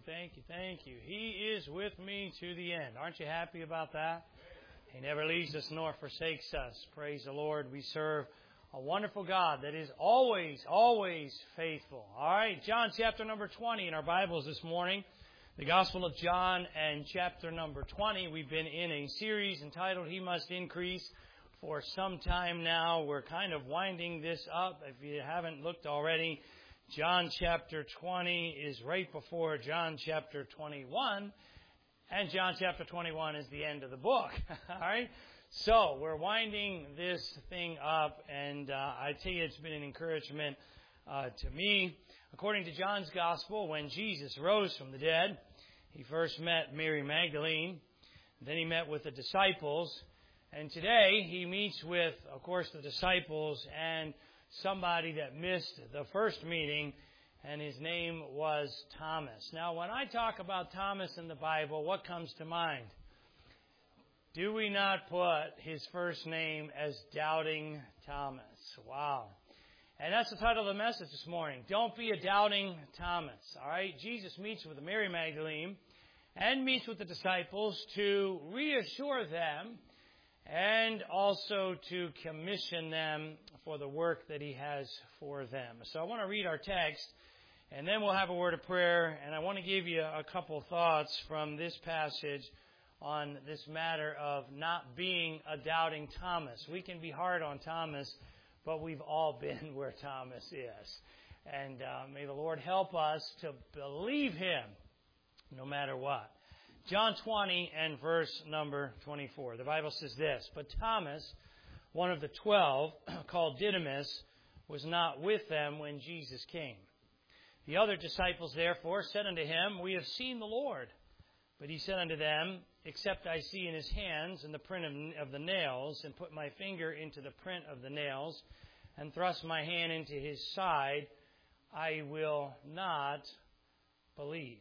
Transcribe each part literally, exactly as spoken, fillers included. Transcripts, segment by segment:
thank you, thank you. He is with me to the end. Aren't you happy about that? He never leaves us nor forsakes us. Praise the Lord. We serve a wonderful God that is always, always faithful. All right, John chapter number twenty in our Bibles this morning. The Gospel of John and chapter number twenty. We've been in a series entitled He Must Increase for some time now. We're kind of winding this up. If you haven't looked already, John chapter twenty is right before John chapter twenty-one. And John chapter twenty-one is the end of the book. All right? So we're winding this thing up, and uh, I tell you, it's been an encouragement uh, to me. According to John's Gospel, when Jesus rose from the dead, he first met Mary Magdalene, then he met with the disciples, and today he meets with, of course, the disciples and somebody that missed the first meeting, and his name was Thomas. Now, when I talk about Thomas in the Bible, what comes to mind? Do we not put his first name as Doubting Thomas? Wow. And that's the title of the message this morning. Don't be a doubting Thomas. All right? Jesus meets with Mary Magdalene and meets with the disciples to reassure them and also to commission them for the work that he has for them. So I want to read our text, and then we'll have a word of prayer, and I want to give you a couple thoughts from this passage on this matter of not being a doubting Thomas. We can be hard on Thomas, but we've all been where Thomas is. And uh, may the Lord help us to believe him no matter what. John twenty and verse number twenty-four. The Bible says this, "But Thomas, one of the twelve, called Didymus, was not with them when Jesus came. The other disciples therefore said unto him, We have seen the Lord. But he said unto them, Except I see in his hands and the print of, of the nails, and put my finger into the print of the nails, and thrust my hand into his side, I will not believe."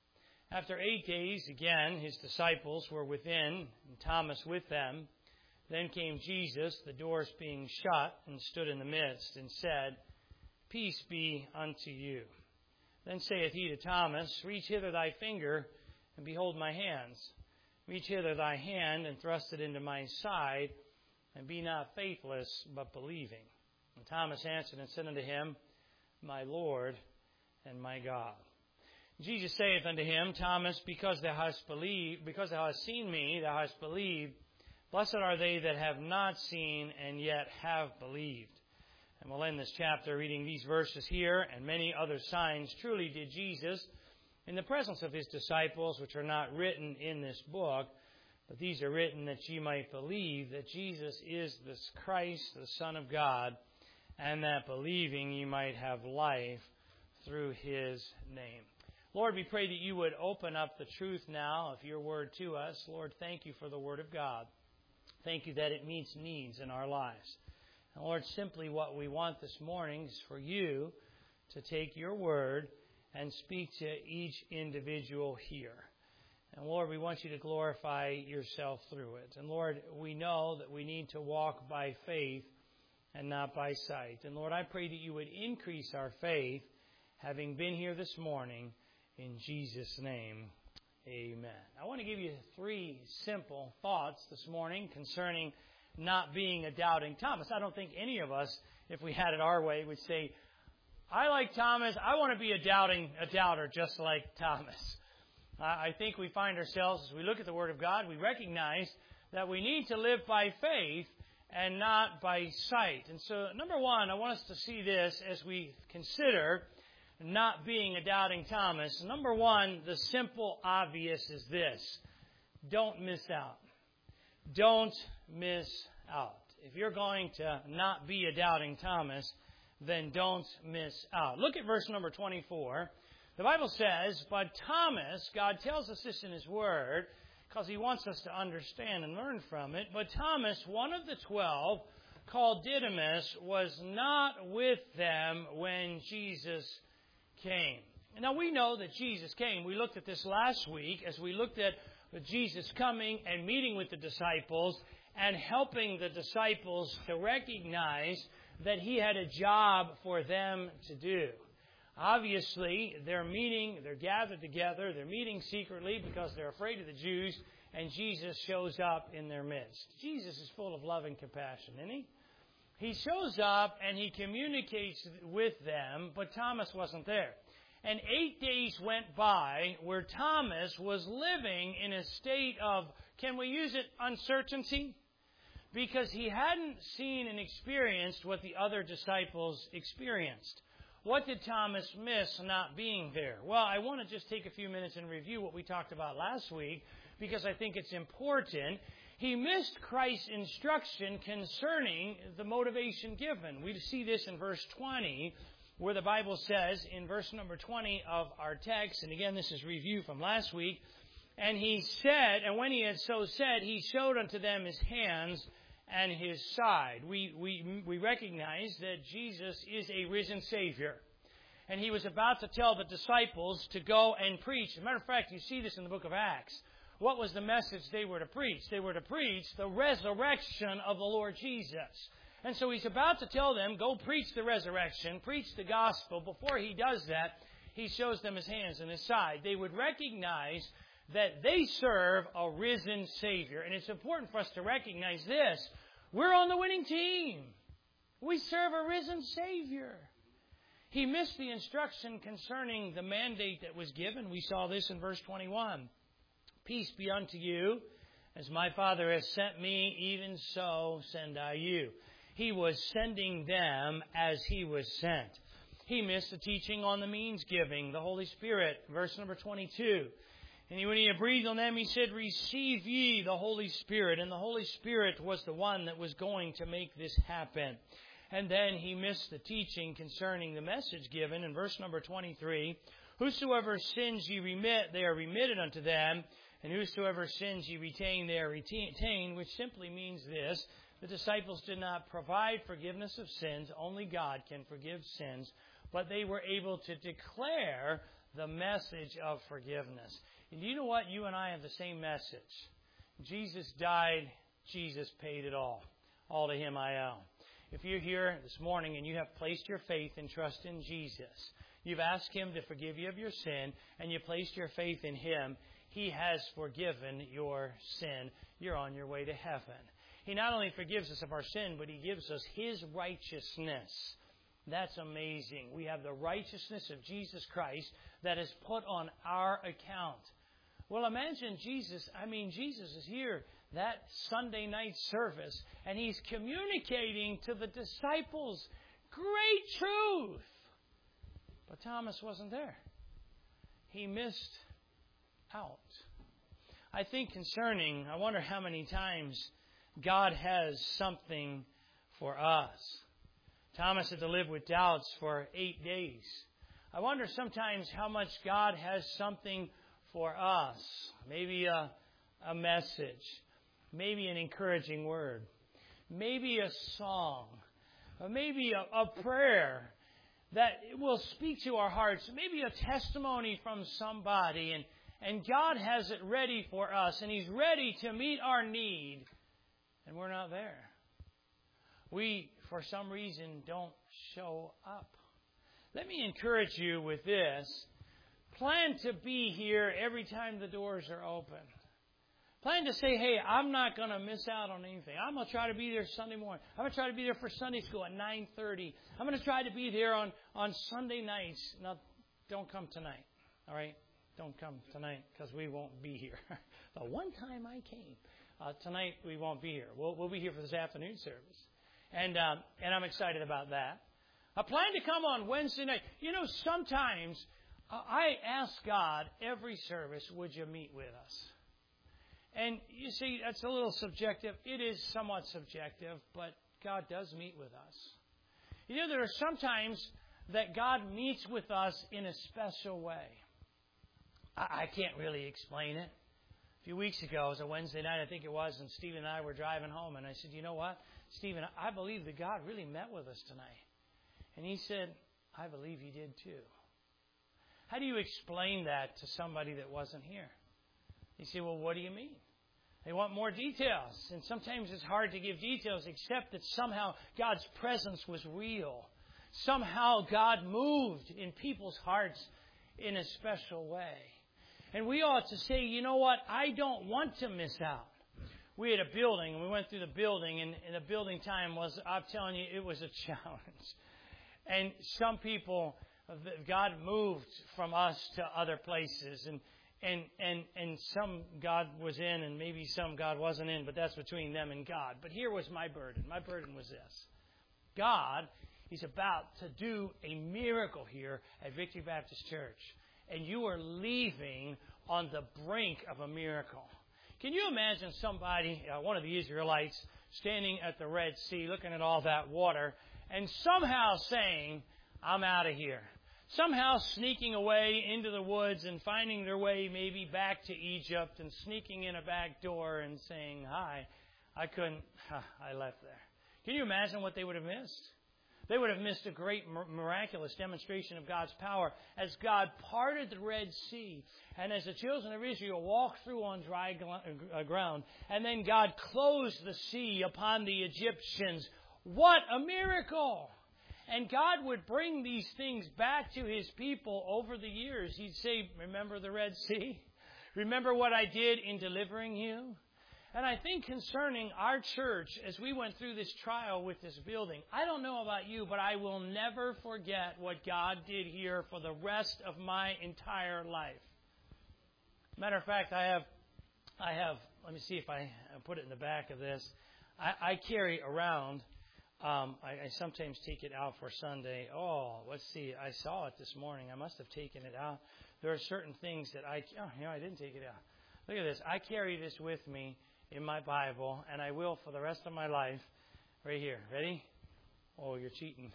After eight days, again, his disciples were within, and Thomas with them. Then came Jesus, the doors being shut, and stood in the midst, and said, Peace be unto you. Then saith he to Thomas, Reach hither thy finger, and behold my hands. Reach hither thy hand, and thrust it into my side, and be not faithless, but believing. And Thomas answered and said unto him, My Lord and my God. Jesus saith unto him, Thomas, because thou hast believed, because thou hast seen me, thou hast believed. Blessed are they that have not seen and yet have believed. And we'll end this chapter reading these verses here and many other signs. Truly did Jesus, in the presence of his disciples, which are not written in this book, but these are written that ye might believe that Jesus is the Christ, the Son of God, and that believing ye might have life through his name. Lord, we pray that you would open up the truth now of your word to us. Lord, thank you for the word of God. Thank you that it meets needs in our lives. And Lord, simply what we want this morning is for you to take your word and speak to each individual here. And Lord, we want you to glorify yourself through it. And Lord, we know that we need to walk by faith and not by sight. And Lord, I pray that you would increase our faith, having been here this morning. In Jesus' name, amen. I want to give you three simple thoughts this morning concerning not being a doubting Thomas. I don't think any of us, if we had it our way, would say, I like Thomas, I want to be a doubting, a doubter just like Thomas. I think we find ourselves, as we look at the Word of God, we recognize that we need to live by faith and not by sight. And so, number one, I want us to see this as we consider not being a doubting Thomas. Number one, the simple obvious is this. Don't miss out. Don't miss out. If you're going to not be a doubting Thomas, then don't miss out. Look at verse number twenty-four. The Bible says, But Thomas, God tells us this in his word, because he wants us to understand and learn from it. But Thomas, one of the twelve, called Didymus, was not with them when Jesus came. Now we know that Jesus came. We looked at this last week as we looked at Jesus coming and meeting with the disciples and helping the disciples to recognize that he had a job for them to do. obviously, they're meeting, they're gathered together, they're meeting secretly because they're afraid of the Jews, and Jesus shows up in their midst. Jesus is full of love and compassion, isn't he? He shows up and he communicates with them, but Thomas wasn't there. And eight days went by where Thomas was living in a state of, can we use it, uncertainty? Because he hadn't seen and experienced what the other disciples experienced. What did Thomas miss not being there? Well, I want to just take a few minutes and review what we talked about last week because I think it's important. He missed Christ's instruction concerning the motivation given. We see this in verse twenty, where the Bible says in verse number twenty of our text, and again, this is review from last week, and he said, and when he had so said, he showed unto them his hands and his side. We, we, we recognize that Jesus is a risen Savior. And he was about to tell the disciples to go and preach. As a matter of fact, you see this in the book of Acts. What was the message they were to preach? They were to preach the resurrection of the Lord Jesus. And so he's about to tell them, go preach the resurrection, preach the gospel. Before he does that, he shows them his hands and his side. They would recognize that they serve a risen Savior. And it's important for us to recognize this. We're on the winning team. We serve a risen Savior. He missed the instruction concerning the mandate that was given. We saw this in verse twenty-one. Peace be unto you. As my Father has sent me, even so send I you. He was sending them as he was sent. He missed the teaching on the means giving, the Holy Spirit. Verse number twenty-two. And when he had breathed on them, he said, receive ye the Holy Spirit. And the Holy Spirit was the one that was going to make this happen. And then he missed the teaching concerning the message given in verse number twenty-three. Whosoever sins ye remit, they are remitted unto them. And whosoever sins ye retain, they are retained, which simply means this. The disciples did not provide forgiveness of sins. Only God can forgive sins. But they were able to declare the message of forgiveness. And you know what? You and I have the same message. Jesus died. Jesus paid it all. All to him I owe. If you're here this morning and you have placed your faith and trust in Jesus, you've asked him to forgive you of your sin, and you placed your faith in him, he has forgiven your sin. You're on your way to heaven. He not only forgives us of our sin, but he gives us his righteousness. That's amazing. We have the righteousness of Jesus Christ that is put on our account. Well, imagine Jesus, I mean, Jesus is here that Sunday night service, and he's communicating to the disciples great truth. But Thomas wasn't there. He missed out. I think concerning, I wonder how many times God has something for us. Thomas had to live with doubts for eight days. I wonder sometimes how much God has something for us. Maybe a, a message. Maybe an encouraging word. Maybe a song. Or maybe a, a prayer that will speak to our hearts. Maybe a testimony from somebody. And, and God has it ready for us. And he's ready to meet our need. And we're not there. We, for some reason, don't show up. Let me encourage you with this. Plan to be here every time the doors are open. Plan to say, hey, I'm not going to miss out on anything. I'm going to try to be there Sunday morning. I'm going to try to be there for Sunday school at nine thirty. I'm going to try to be there on, on Sunday nights. Now, don't come tonight, all right? Don't come tonight because we won't be here. The one time I came, uh, tonight we won't be here. We'll, we'll be here for this afternoon service. And, um, and I'm excited about that. I plan to come on Wednesday night. You know, sometimes uh, I ask God every service, would you meet with us? And you see, that's a little subjective. It is somewhat subjective, but God does meet with us. You know, there are sometimes that God meets with us in a special way. I, I can't really explain it. A few weeks ago, it was a Wednesday night, I think it was, and Stephen and I were driving home, and I said, you know what, Stephen, I believe that God really met with us tonight. And he said, I believe he did too. How do you explain that to somebody that wasn't here? You say, well, what do you mean? They want more details. And sometimes it's hard to give details except that somehow God's presence was real. somehow God moved in people's hearts in a special way. And we ought to say, you know what? I don't want to miss out. We had a building, and we went through the building, and, and the building time was, I'm telling you, it was a challenge. And some people, God moved from us to other places, and and and and some God was in, and maybe some God wasn't in, but that's between them and God. But here was my burden. My burden was this. God is about to do a miracle here at Victory Baptist Church, and you are leaving on the brink of a miracle. Can you imagine somebody, uh, one of the Israelites, standing at the Red Sea, looking at all that water, and somehow saying, I'm out of here. Somehow sneaking away into the woods and finding their way maybe back to Egypt and sneaking in a back door and saying, hi, I couldn't, I left there. Can you imagine what they would have missed? They would have missed a great miraculous demonstration of God's power as God parted the Red Sea and as the children of Israel walked through on dry ground, and then God closed the sea upon the Egyptians. What a miracle! And God would bring these things back to His people over the years. He'd say, remember the Red Sea? Remember what I did in delivering you? And I think concerning our church, as we went through this trial with this building, I don't know about you, but I will never forget what God did here for the rest of my entire life. Matter of fact, I have, I have, let me see if I put it in the back of this. I, I carry around, um, I, I sometimes take it out for Sunday. Oh, let's see, I saw it this morning. I must have taken it out. There are certain things that I, oh, no, I didn't take it out. Look at this. I carry this with me in my Bible, and I will for the rest of my life. Right here. Ready? Oh, you're cheating.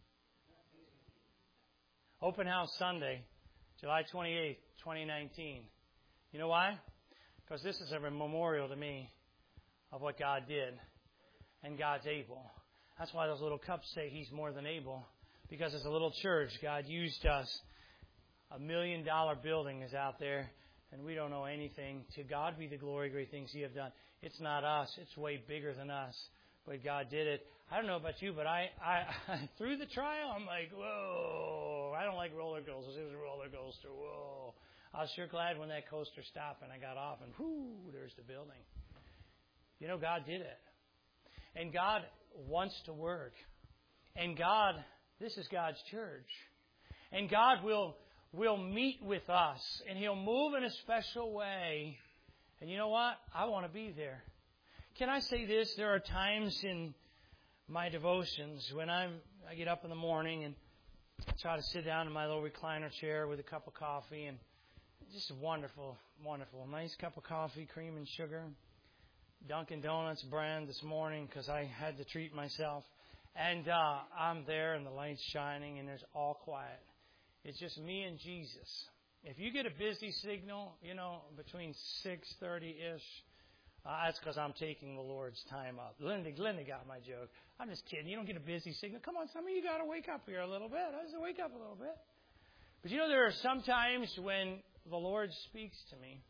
Open House Sunday, July twenty-eighth, twenty nineteen. You know why? Because this is a memorial to me of what God did, and God's able. That's why those little cups say He's more than able. Because as a little church, God used us. A million dollar building is out there, and we don't know anything. To God be the glory, great things He have done. It's not us. It's way bigger than us. But God did it. I don't know about you, but I, I through the trial, I'm like, whoa. I don't like roller coasters. It was a roller coaster. Whoa. I was sure glad when that coaster stopped and I got off, and whoo, there's the building. You know, God did it. And God wants to work. And God, this is God's church. And God will... will meet with us, and He'll move in a special way. And you know what? I want to be there. Can I say this? There are times in my devotions when I'm, I get up in the morning and I try to sit down in my little recliner chair with a cup of coffee, and just wonderful, wonderful. Nice cup of coffee, cream and sugar. Dunkin' Donuts brand this morning because I had to treat myself. And uh, I'm there and the light's shining and there's all quiet. It's just me and Jesus. If you get a busy signal, you know, between six thirty-ish, uh, that's because I'm taking the Lord's time up. Linda, Linda got my joke. I'm just kidding. You don't get a busy signal. Come on, some of you got to wake up here a little bit. I just wake up a little bit. But you know, there are some times when the Lord speaks to me.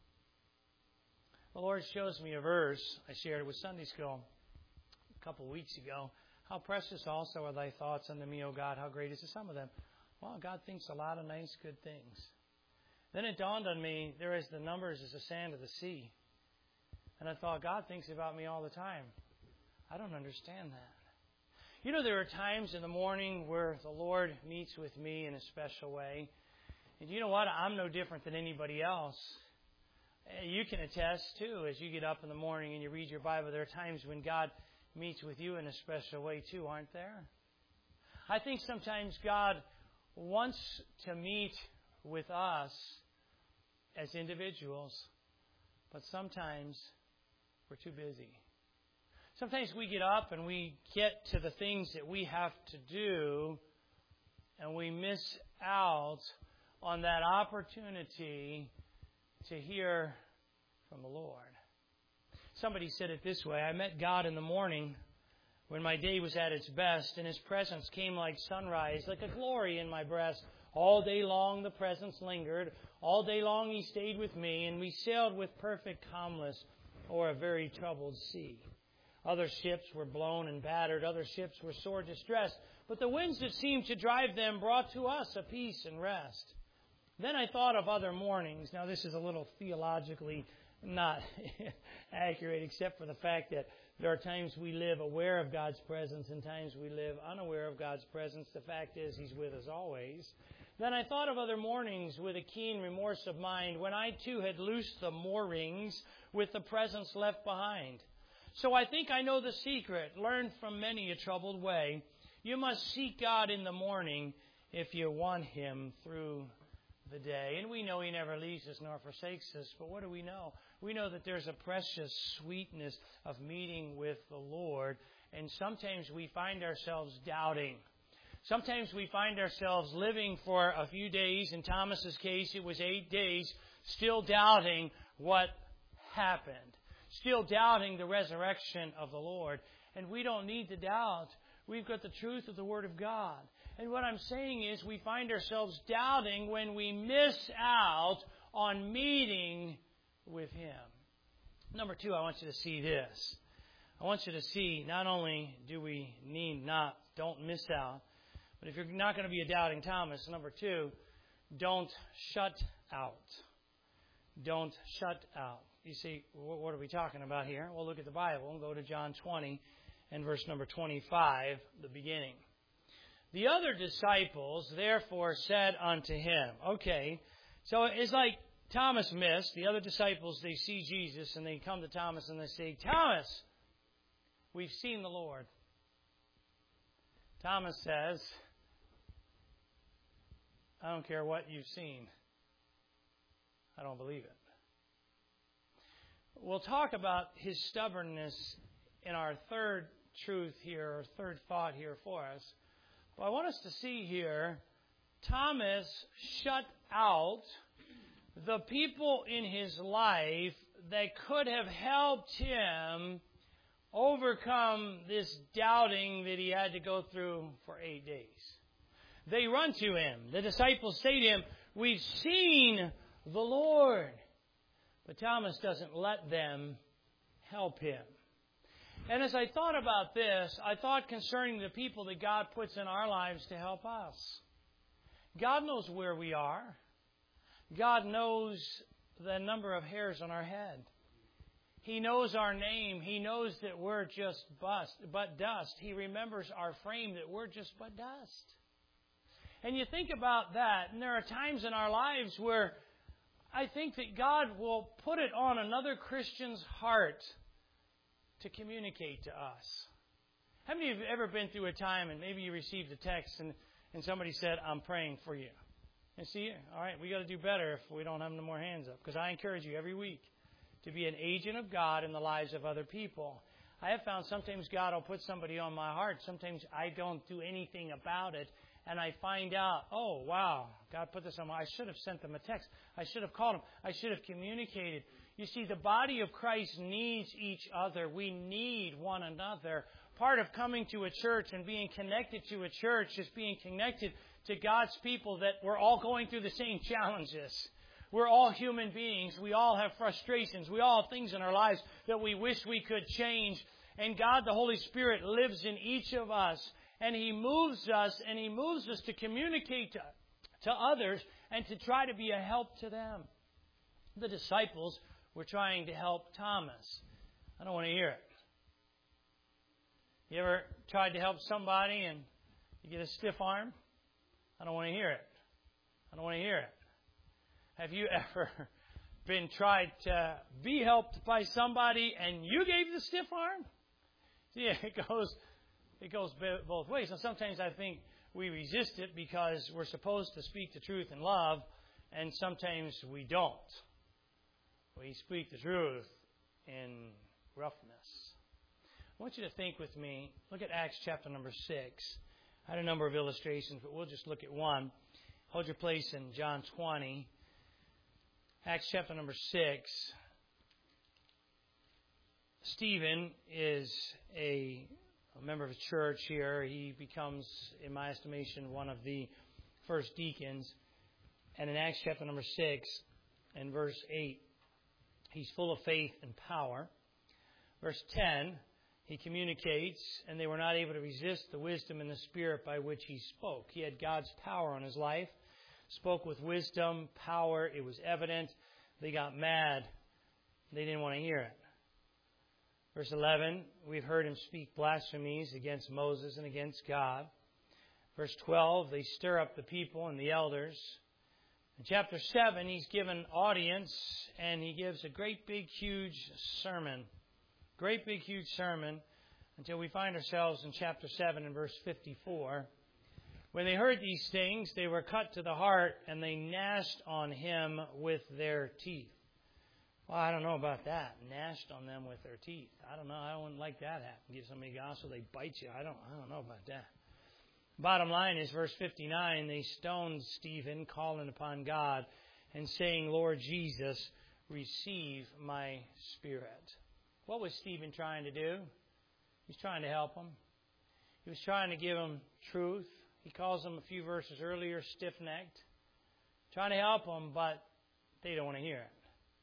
The Lord shows me a verse. I shared it with Sunday school a couple of weeks ago. How precious also are thy thoughts unto me, O God. How great is the sum of them. Well, God thinks a lot of nice, good things. Then it dawned on me, there is the numbers as the sand of the sea. And I thought, God thinks about me all the time. I don't understand that. You know, there are times in the morning where the Lord meets with me in a special way. And you know what? I'm no different than anybody else. You can attest, too, as you get up in the morning and you read your Bible, there are times when God meets with you in a special way, too, aren't there? I think sometimes God wants to meet with us as individuals, but sometimes we're too busy. Sometimes we get up and we get to the things that we have to do, and we miss out on that opportunity to hear from the Lord. Somebody said it this way: I met God in the morning when my day was at its best, and His presence came like sunrise, like a glory in my breast. All day long the presence lingered. All day long He stayed with me, and we sailed with perfect calmness o'er a very troubled sea. Other ships were blown and battered. Other ships were sore distressed. But the winds that seemed to drive them brought to us a peace and rest. Then I thought of other mornings. Now, this is a little theologically not accurate, except for the fact that there are times we live aware of God's presence and times we live unaware of God's presence. The fact is, He's with us always. Then I thought of other mornings with a keen remorse of mind when I too had loosed the moorings with the presence left behind. So I think I know the secret, learned from many a troubled way. You must seek God in the morning if you want Him through the day. And we know He never leaves us nor forsakes us. But what do we know? We know that there's a precious sweetness of meeting with the Lord. And sometimes we find ourselves doubting. Sometimes we find ourselves living for a few days. In Thomas's case, it was eight days, still doubting what happened. Still doubting the resurrection of the Lord. And we don't need to doubt. We've got the truth of the Word of God. And what I'm saying is we find ourselves doubting when we miss out on meeting with Him. Number two, I want you to see this. I want you to see not only do we need not, don't miss out, but if you're not going to be a doubting Thomas, number two, don't shut out. Don't shut out. You see, what are we talking about here? Well, look at the Bible and go to John twenty and verse number twenty-five, the beginning. The other disciples therefore said unto Him. Okay, so it's like Thomas missed. The other disciples, they see Jesus and they come to Thomas and they say, Thomas, we've seen the Lord. Thomas says, I don't care what you've seen. I don't believe it. We'll talk about his stubbornness in our third truth here, or third thought here for us. But I want us to see here, Thomas shut out the people in his life that could have helped him overcome this doubting that he had to go through for eight days. They run to him. The disciples say to him, we've seen the Lord. But Thomas doesn't let them help him. And as I thought about this, I thought concerning the people that God puts in our lives to help us. God knows where we are. God knows the number of hairs on our head. He knows our name. He knows that we're just bust, but dust. He remembers our frame, that we're just but dust. And you think about that, and there are times in our lives where I think that God will put it on another Christian's heart to communicate to us. How many of you have ever been through a time and maybe you received a text and, and somebody said, I'm praying for you? And see, all right, we got to do better if we don't have no more hands up. Because I encourage you every week to be an agent of God in the lives of other people. I have found sometimes God will put somebody on my heart. Sometimes I don't do anything about it. And I find out, oh, wow, God put this on my... I should have sent them a text. I should have called them. I should have communicated. You see, the body of Christ needs each other. We need one another. Part of coming to a church and being connected to a church is being connected to God's people, that we're all going through the same challenges. We're all human beings. We all have frustrations. We all have things in our lives that we wish we could change. And God, the Holy Spirit, lives in each of us. And He moves us, and He moves us to communicate to, to others and to try to be a help to them. The disciples were trying to help Thomas. I don't want to hear it. You ever tried to help somebody and you get a stiff arm? I don't want to hear it. I don't want to hear it. Have you ever been tried to be helped by somebody and you gave the stiff arm? Yeah, it goes... It goes both ways. And sometimes I think we resist it because we're supposed to speak the truth in love, and sometimes we don't. We speak the truth in roughness. I want you to think with me. Look at Acts chapter number six. I had a number of illustrations, but we'll just look at one. Hold your place in John twenty. Acts chapter number six. Stephen is a... a member of a church here. He becomes, in my estimation, one of the first deacons. And in Acts chapter number six and verse eight, he's full of faith and power. Verse ten, He communicates, and they were not able to resist the wisdom and the spirit by which he spoke. He had God's power on his life, spoke with wisdom, power. It was evident. They got mad. They didn't want to hear it. Verse eleven, we've heard him speak blasphemies against Moses and against God. Verse twelve, they stir up the people and the elders. In chapter seven, he's given audience, and he gives a great big huge sermon. Great big huge sermon until we find ourselves in chapter seven and verse fifty-four. When they heard these things, they were cut to the heart, and they gnashed on him with their teeth. Well, I don't know about that. Gnashed on them with their teeth. I don't know. I wouldn't like that happen. Give somebody gospel, they bite you. I don't. I don't know about that. Bottom line is verse fifty-nine. They stoned Stephen, calling upon God and saying, "Lord Jesus, receive my spirit." What was Stephen trying to do? He's trying to help them. He was trying to give them truth. He calls them a few verses earlier stiff-necked. Trying to help them, but they don't want to hear it.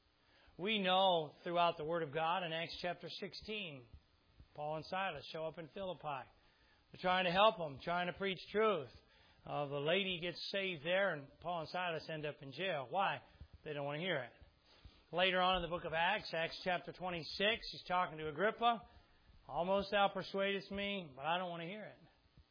We know throughout the Word of God in Acts chapter sixteen, Paul and Silas show up in Philippi. They're trying to help them, trying to preach truth. Uh, the lady gets saved there, and Paul and Silas end up in jail. Why? They don't want to hear it. Later on in the book of Acts, Acts chapter twenty-six, he's talking to Agrippa. Almost thou persuadest me, but I don't want to hear it.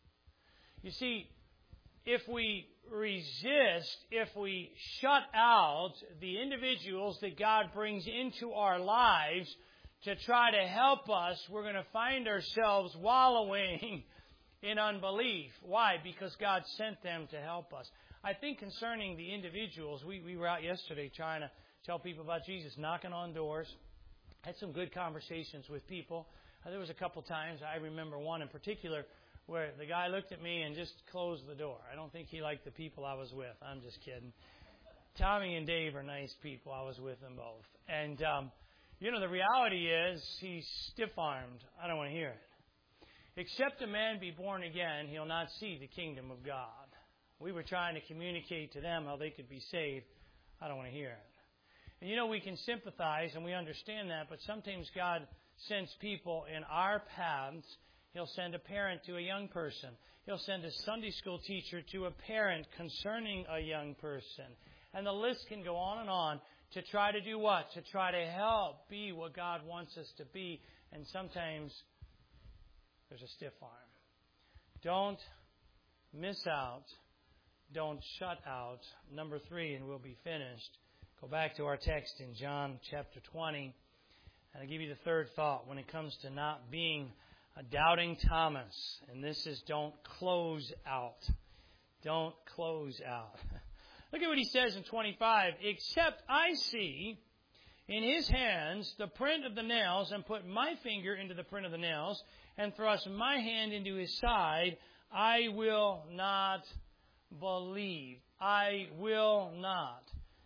You see, if we resist, if we shut out the individuals that God brings into our lives to try to help us, we're going to find ourselves wallowing in unbelief. Why? Because God sent them to help us. I think concerning the individuals, we, we were out yesterday trying to tell people about Jesus, knocking on doors. Had some good conversations with people. Uh, there was a couple times, I remember one in particular, where the guy looked at me and just closed the door. I don't think he liked the people I was with. I'm just kidding. Tommy and Dave are nice people. I was with them both. And, um, you know, the reality is he's stiff-armed. I don't want to hear it. Except a man be born again, he'll not see the kingdom of God. We were trying to communicate to them how they could be saved. I don't want to hear it. And, you know, we can sympathize and we understand that, but sometimes God sends people in our paths. He'll send a parent to a young person. He'll send a Sunday school teacher to a parent concerning a young person. And the list can go on and on to try to do what? To try to help be what God wants us to be. And sometimes there's a stiff arm. Don't miss out. Don't shut out. Number three, and we'll be finished. Go back to our text in John chapter twenty. And I'll give you the third thought when it comes to not being a doubting Thomas. And this is don't close out. Don't close out. Look at what he says in twenty-five. Except I see in his hands the print of the nails, and put my finger into the print of the nails, and thrust my hand into his side, I will not believe. I will not.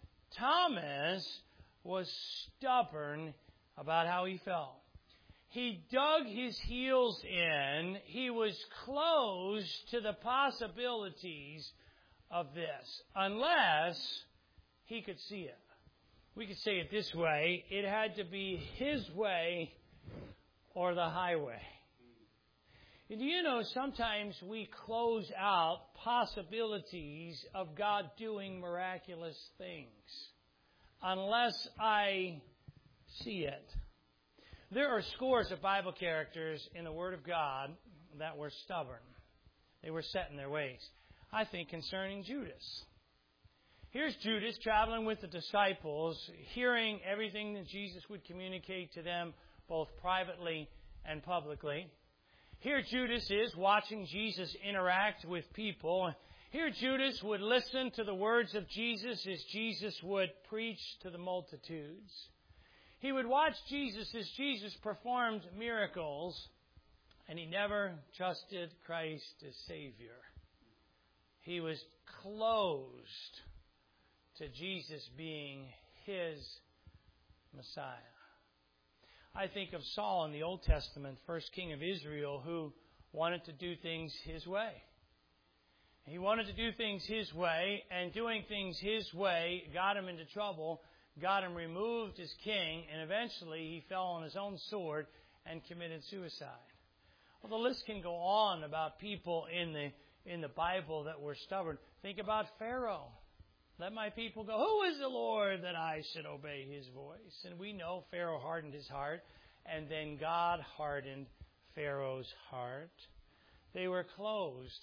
Thomas was stubborn about how he felt. He dug his heels in. He was close to the possibilities of this, unless he could see it. We could say it this way. It had to be his way or the highway. And do you know, sometimes we close out possibilities of God doing miraculous things unless I see it. There are scores of Bible characters in the Word of God that were stubborn. They were set in their ways. I think concerning Judas. Here's Judas traveling with the disciples, hearing everything that Jesus would communicate to them, both privately and publicly. Here Judas is watching Jesus interact with people. Here Judas would listen to the words of Jesus as Jesus would preach to the multitudes. He would watch Jesus as Jesus performed miracles, and he never trusted Christ as Savior. He was closed to Jesus being his Messiah. I think of Saul in the Old Testament, first king of Israel, who wanted to do things his way. He wanted to do things his way, and doing things his way got him into trouble, got him removed as king, and eventually he fell on his own sword and committed suicide. Well, the list can go on about people in the in the Bible that were stubborn. Think about Pharaoh. Let my people go. Who is the Lord that I should obey his voice? And we know Pharaoh hardened his heart, and then God hardened Pharaoh's heart. They were closed.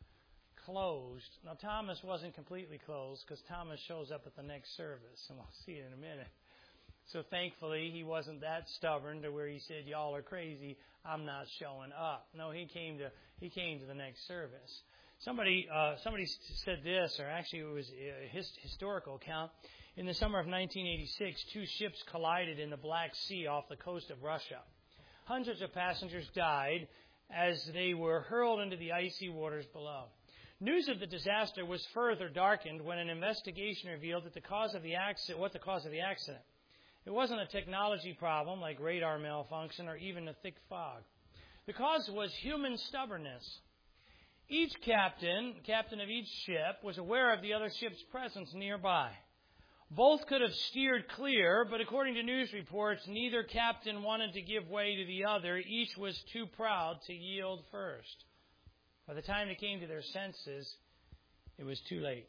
Closed. Now, Thomas wasn't completely closed because Thomas shows up at the next service, and we'll see it in a minute. So thankfully, he wasn't that stubborn to where he said, y'all are crazy, I'm not showing up. No, he came to he came to the next service. Somebody uh, somebody said this, or actually it was a his, historical account. In the summer of nineteen eighty-six, two ships collided in the Black Sea off the coast of Russia. Hundreds of passengers died as they were hurled into the icy waters below. News of the disaster was further darkened when an investigation revealed that the cause of the accident, what the cause of the accident. It wasn't a technology problem like radar malfunction or even a thick fog. The cause was human stubbornness. Each captain, captain of each ship, was aware of the other ship's presence nearby. Both could have steered clear, but according to news reports, neither captain wanted to give way to the other. Each was too proud to yield first. By the time they came to their senses, it was too late.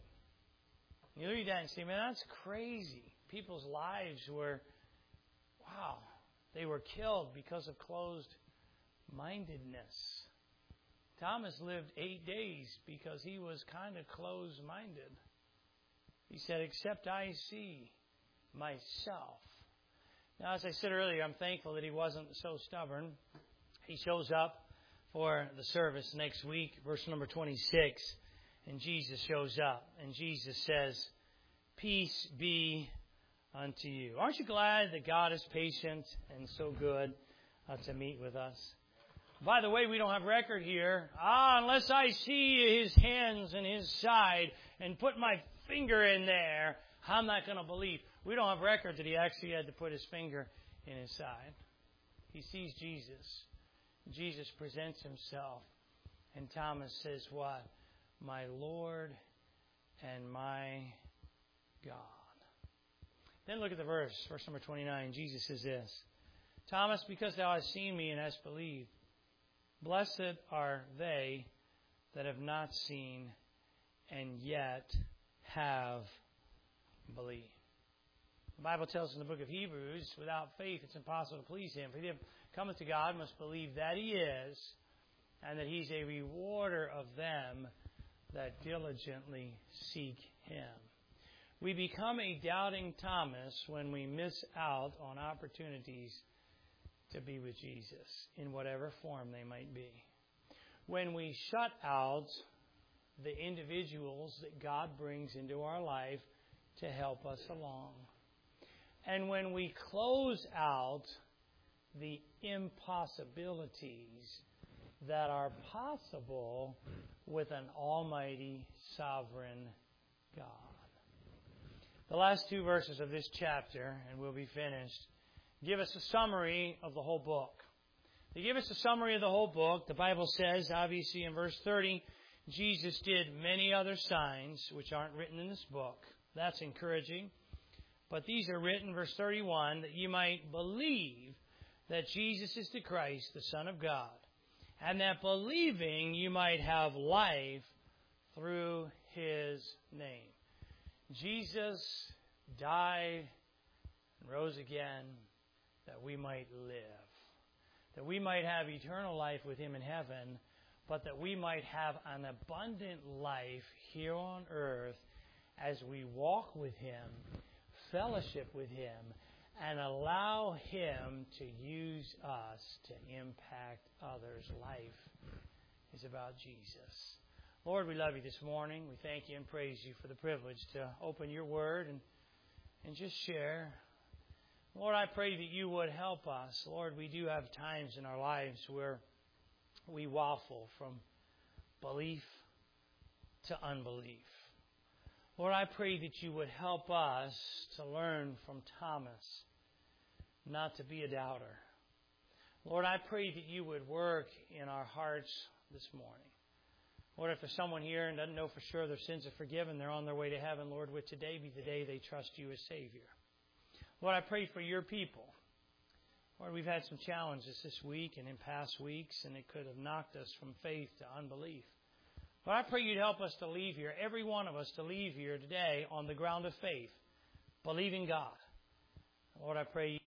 You read that and say, man, that's crazy. People's lives were, wow, they were killed because of closed-mindedness. Thomas lived eight days because he was kind of closed-minded. He said, except I see myself. Now, as I said earlier, I'm thankful that he wasn't so stubborn. He shows up for the service next week, verse number twenty-six, and Jesus shows up, and Jesus says, peace be unto you. Aren't you glad that God is patient and so good uh, to meet with us? By the way, we don't have record here. Ah, unless I see his hands and his side and put my finger in there, I'm not going to believe. We don't have record that he actually had to put his finger in his side. He sees Jesus. Jesus presents himself. And Thomas says what? My Lord and my God. Then look at the verse, verse number twenty-nine. Jesus says this, Thomas, because thou hast seen me and hast believed, blessed are they that have not seen and yet have believed. The Bible tells us in the book of Hebrews, without faith it's impossible to please him. For he that cometh to God must believe that he is, and that he's a rewarder of them that diligently seek him. We become a doubting Thomas when we miss out on opportunities to be with Jesus in whatever form they might be. When we shut out the individuals that God brings into our life to help us along. And when we close out the impossibilities that are possible with an almighty, sovereign God. The last two verses of this chapter, and we'll be finished, give us a summary of the whole book. They give us a summary of the whole book. The Bible says, obviously in verse thirty, Jesus did many other signs which aren't written in this book. That's encouraging. But these are written, verse thirty-one, that you might believe that Jesus is the Christ, the Son of God, and that believing you might have life through his name. Jesus died and rose again that we might live, that we might have eternal life with him in heaven, but that we might have an abundant life here on earth as we walk with him, fellowship with him, and allow him to use us to impact others. Life is about Jesus. Lord, we love you this morning. We thank you and praise you for the privilege to open your word and, and just share. Lord, I pray that you would help us. Lord, we do have times in our lives where we waffle from belief to unbelief. Lord, I pray that you would help us to learn from Thomas not to be a doubter. Lord, I pray that you would work in our hearts this morning. Lord, if there's someone here and doesn't know for sure their sins are forgiven, they're on their way to heaven, Lord, would today be the day they trust you as Savior. Lord, I pray for your people. Lord, we've had some challenges this week and in past weeks, and it could have knocked us from faith to unbelief. But I pray you'd help us to leave here, every one of us to leave here today on the ground of faith, believing God. Lord, I pray